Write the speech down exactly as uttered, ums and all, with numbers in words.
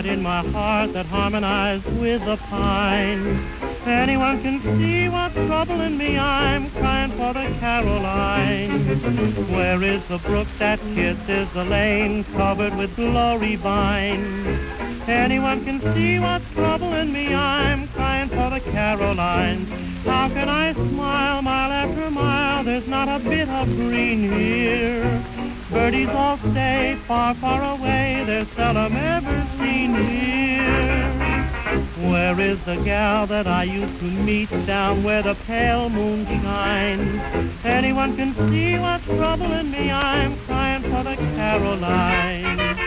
spot in my heart that harmonizes with the pine. Anyone can see what's troubling me, I'm crying for the Caroline. Where is the brook that kisses the lane covered with glory vine? Anyone can see what's troubling me, I'm crying for the Caroline. How can I smile mile after mile, there's not a bit of green here. Birdies all stay far, far away, they're seldom ever seen here. Where is the gal that I used to meet down where the pale moon shines? Anyone can see what's troubling me, I'm crying for the Caroline.